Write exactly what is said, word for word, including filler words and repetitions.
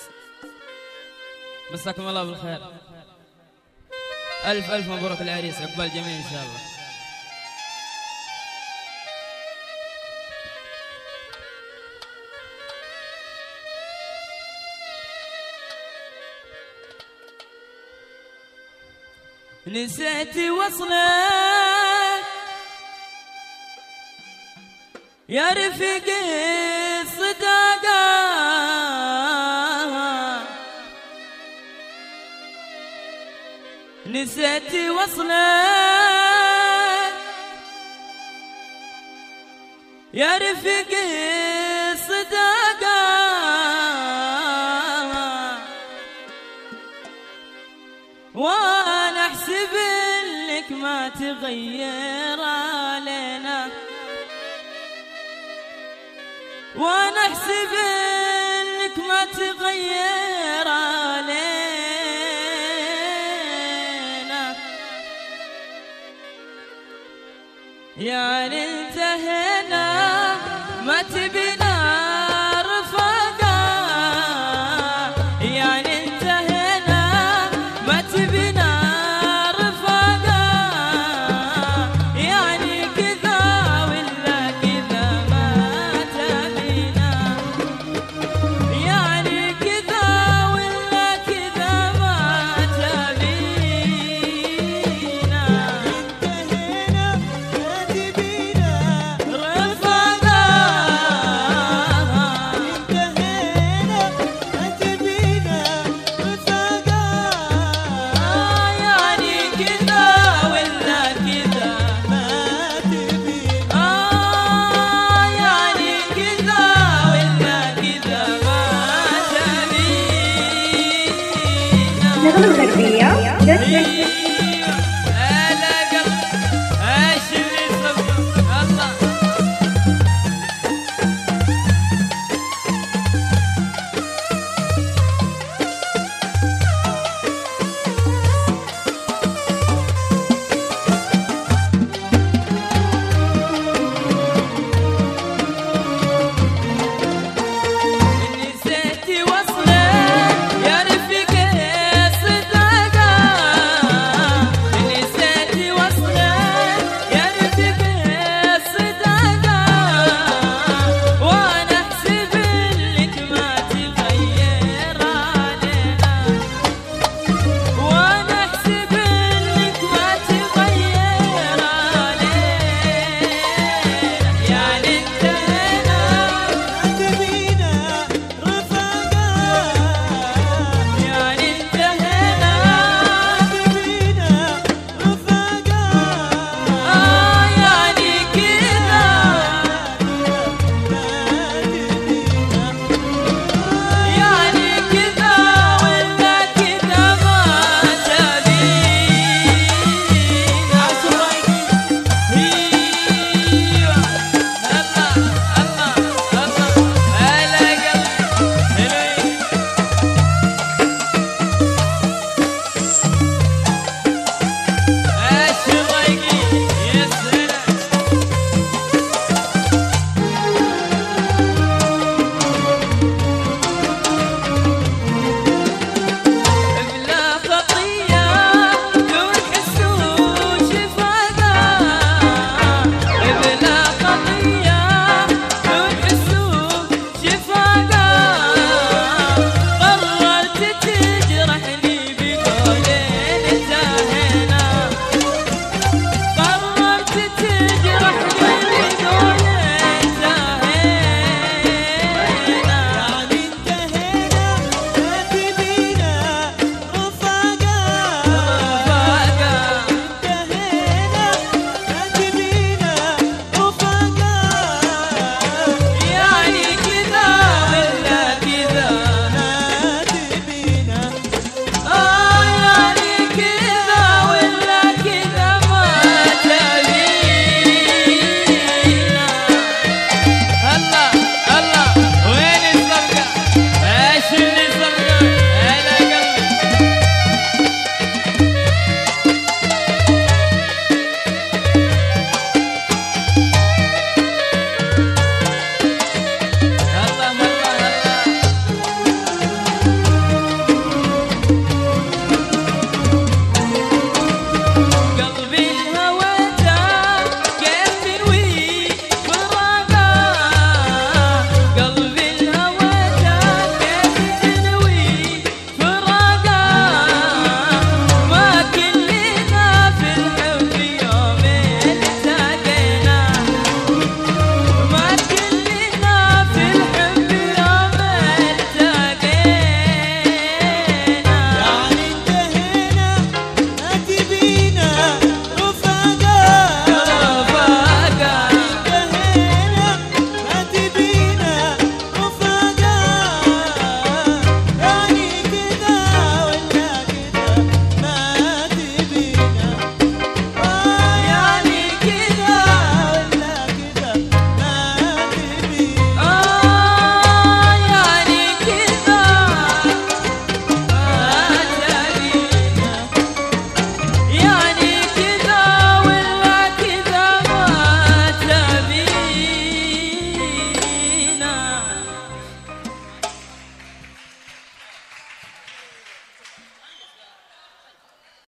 مساكم الله بالخير. ألف ألف مبروك العريس، عقبال الجميع إن شاء الله. نسيت وصلك يا رفيقي الصداقة، نسيت وصلك يا رفيقي الصداقة، وانا احسب لك ما تغير علينا، وانا احسب لك ما تغير علينا، يعني انتهينا ما تبينا رفاقة، يعني انتهينا ما تبينا رفاقة، يعني كذا ولا كذا ما تبينا، يعني كذا ولا كذا ما تبينا، انتهينا ما تبينا رفاقة، انتهينا ما تبينا رفاقة، يعني كذا ولا كذا ما تبينا آه يعني كذا ولا كذا ما تبينا. نغمة غربية.